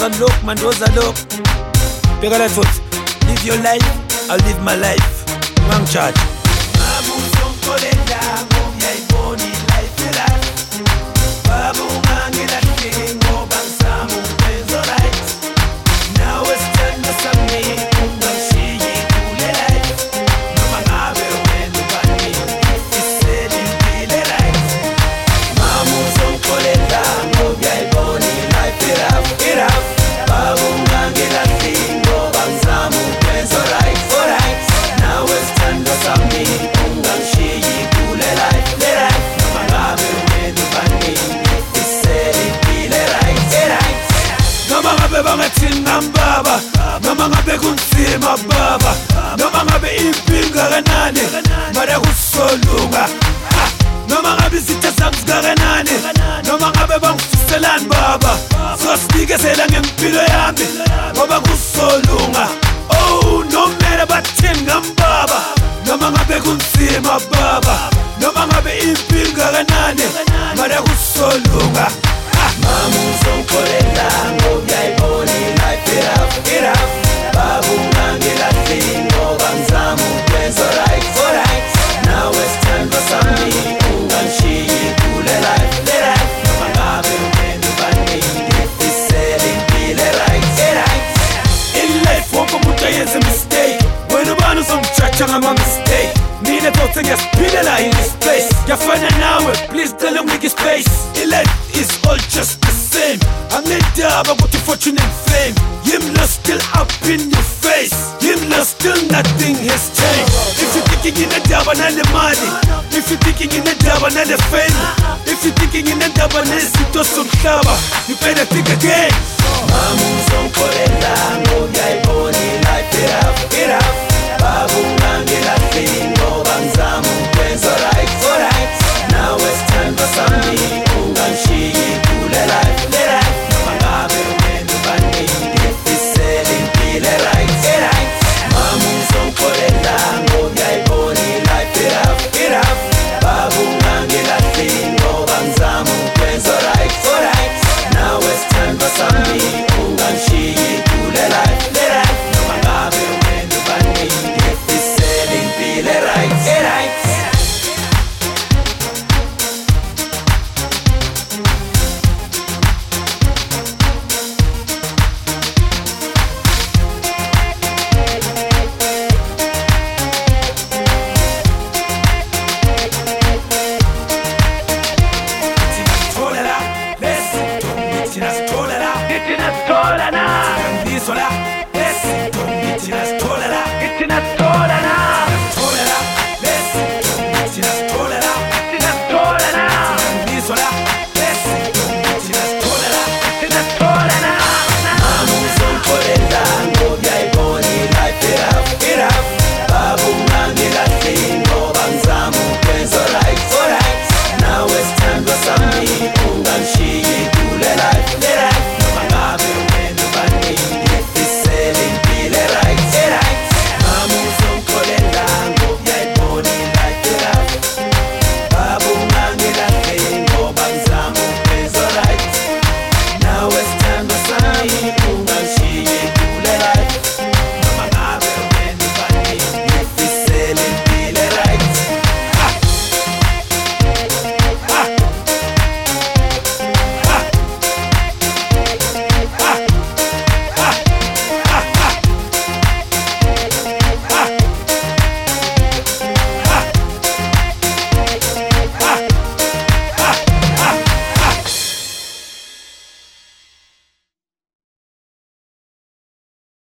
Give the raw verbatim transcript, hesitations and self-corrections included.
doesn't look, man doesn't look. Bigger than foot. Live your life, I'll live my life. Wrong charge. Mamu sonkolenda, mumya iboni life life. Babu ngangela kingo bangsamu benzo right. Now it's time to submit, kumbashi kule life. Mama ngabe wenu bani, iseli kile right. Mamu sonkolenda, mumya iboni life life. Life. Babu ngangela kingo bangsamu benzo right. Alright. Now it's time to submit, kumbashi kule life life. Mama ngabe wenu bani, iseli kile right. Right. Noma ngabe bangathina mbaba, noma ngabe kunzima baba, noma ngabe impinga kanani, mara kusolunga. Noma ngabe izitha zami zingakanani, noma ngabe bangifiselani baba, sosinikezela ngempilo yami ngoba kusolunga. Oh, nomele bathini ngambaba, noma ngabe kunzima baba, noma ngabe impinga kanani, mara kusolunga. Mamu sonkolenda ngobya iboni life it up, it up. Babu ngangela tingo bangzamu benzo right, alright. Now it's time for some unganshi kule life, let right. Noma ngabe wenu bani, iseli kile right, right. In life wonke umuntu ayenze mistake, wena ubani uzomjudge ngama mistake. Mina thothi ngiyasiphilela in this place, ngiyafana nawe, please tell ungike space. In life is all just the same. Angidaba ukuthi fortune and fame, yimlo still up in your face, yimlo still nothing has changed. If you thinking in a daba nale mali, if you thinking in a daba nale fame, if you thinking in a daba nezinto somhlaba, you better think again. Mamu sonkolenda ngobya iboni life it up, it up. Babu ngangela tingo bangzamu benzo right, alright. Now it's time for some unganshi kule life, let right. Noma ngabe wenu bani, iseli kile right, right. Mamu sonkolenda ngobya iboni life it up, it up. Babu ngangela tingo bangzamu benzo right, alright. Now it's time for some unganshi kule life, let right. Noma ngabe wenu bani, iseli kile right, right. It's in a